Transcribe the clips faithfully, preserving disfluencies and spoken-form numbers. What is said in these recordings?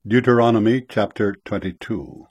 Deuteronomy chapter twenty-two.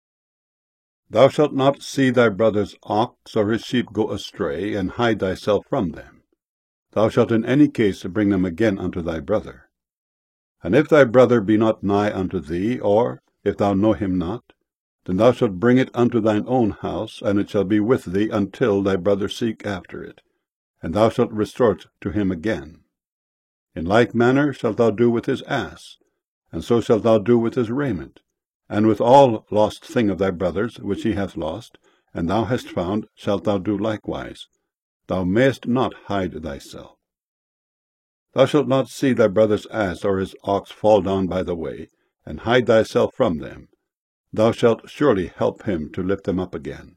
Thou shalt not see thy brother's ox or his sheep go astray, and hide thyself from them. Thou shalt in any case bring them again unto thy brother. And if thy brother be not nigh unto thee, or if thou know him not, then thou shalt bring it unto thine own house, and it shall be with thee until thy brother seek after it, and thou shalt restore it to him again. In like manner shalt thou do with his ass, and so shalt thou do with his raiment, and with all lost thing of thy brother's, which he hath lost, and thou hast found, shalt thou do likewise. Thou mayest not hide thyself. Thou shalt not see thy brother's ass or his ox fall down by the way, and hide thyself from them. Thou shalt surely help him to lift them up again.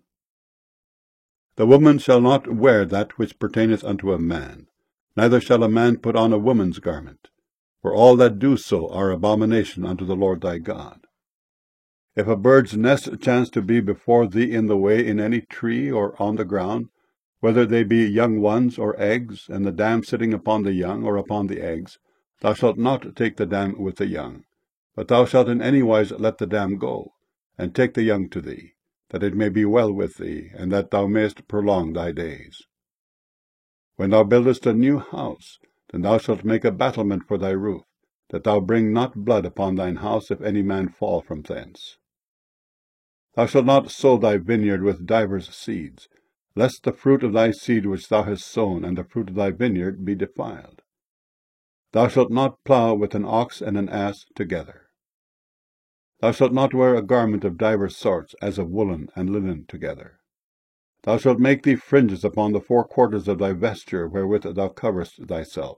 The woman shall not wear that which pertaineth unto a man, neither shall a man put on a woman's garment. For all that do so are abomination unto the Lord thy God. If a bird's nest chance to be before thee in the way in any tree or on the ground, whether they be young ones or eggs, and the dam sitting upon the young or upon the eggs, thou shalt not take the dam with the young, but thou shalt in any wise let the dam go, and take the young to thee, that it may be well with thee, and that thou mayest prolong thy days. When thou buildest a new house, then thou shalt make a battlement for thy roof, that thou bring not blood upon thine house, if any man fall from thence. Thou shalt not sow thy vineyard with divers seeds, lest the fruit of thy seed which thou hast sown and the fruit of thy vineyard be defiled. Thou shalt not plough with an ox and an ass together. Thou shalt not wear a garment of divers sorts, as of woolen and linen together. Thou shalt make thee fringes upon the four quarters of thy vesture, wherewith thou coverest thyself.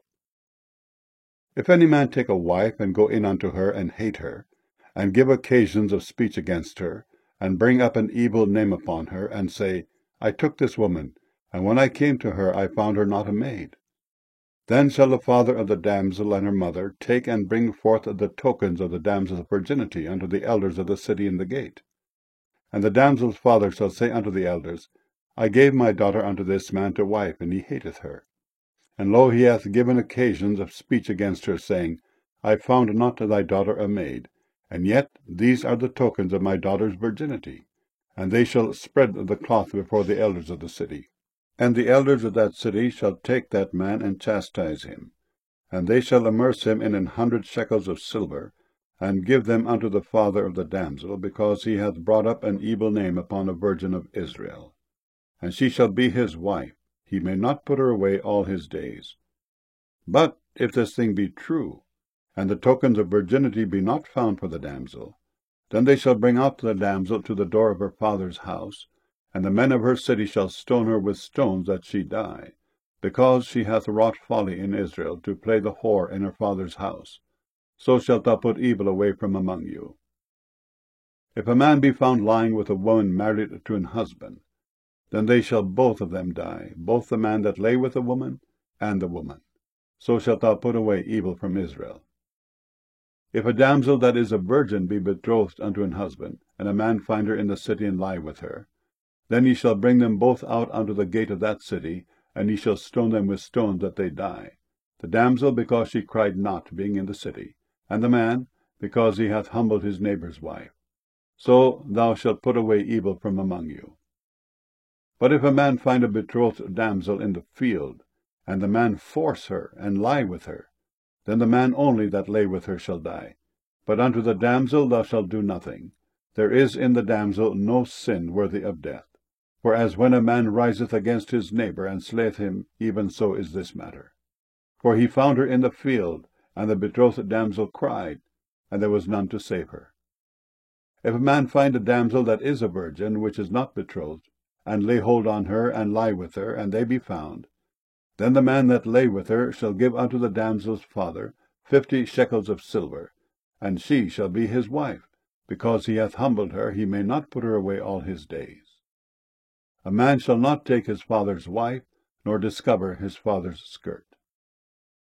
If any man take a wife, and go in unto her, and hate her, and give occasions of speech against her, and bring up an evil name upon her, and say, I took this woman, and when I came to her I found her not a maid, then shall the father of the damsel and her mother take and bring forth the tokens of the damsel's virginity unto the elders of the city in the gate. And the damsel's father shall say unto the elders, I gave my daughter unto this man to wife, and he hateth her. And lo, he hath given occasions of speech against her, saying, I found not thy daughter a maid, and yet these are the tokens of my daughter's virginity. And they shall spread the cloth before the elders of the city. And the elders of that city shall take that man and chastise him, and they shall immerse him in an hundred shekels of silver, and give them unto the father of the damsel, because he hath brought up an evil name upon a virgin of Israel. And she shall be his wife, he may not put her away all his days. But if this thing be true, and the tokens of virginity be not found for the damsel, then they shall bring out the damsel to the door of her father's house, and the men of her city shall stone her with stones that she die, because she hath wrought folly in Israel, to play the whore in her father's house. So shalt thou put evil away from among you. If a man be found lying with a woman married to an husband, then they shall both of them die, both the man that lay with the woman, and the woman. So shalt thou put away evil from Israel. If a damsel that is a virgin be betrothed unto an husband, and a man find her in the city, and lie with her, then ye shall bring them both out unto the gate of that city, and ye shall stone them with stones that they die, the damsel because she cried not, being in the city, and the man because he hath humbled his neighbour's wife. So thou shalt put away evil from among you. But if a man find a betrothed damsel in the field, and the man force her, and lie with her, then the man only that lay with her shall die. But unto the damsel thou shalt do nothing. There is in the damsel no sin worthy of death. For as when a man riseth against his neighbour, and slayeth him, even so is this matter. For he found her in the field, and the betrothed damsel cried, and there was none to save her. If a man find a damsel that is a virgin, which is not betrothed, and lay hold on her, and lie with her, and they be found, then the man that lay with her shall give unto the damsel's father fifty shekels of silver, and she shall be his wife, because he hath humbled her, he may not put her away all his days. A man shall not take his father's wife, nor discover his father's skirt.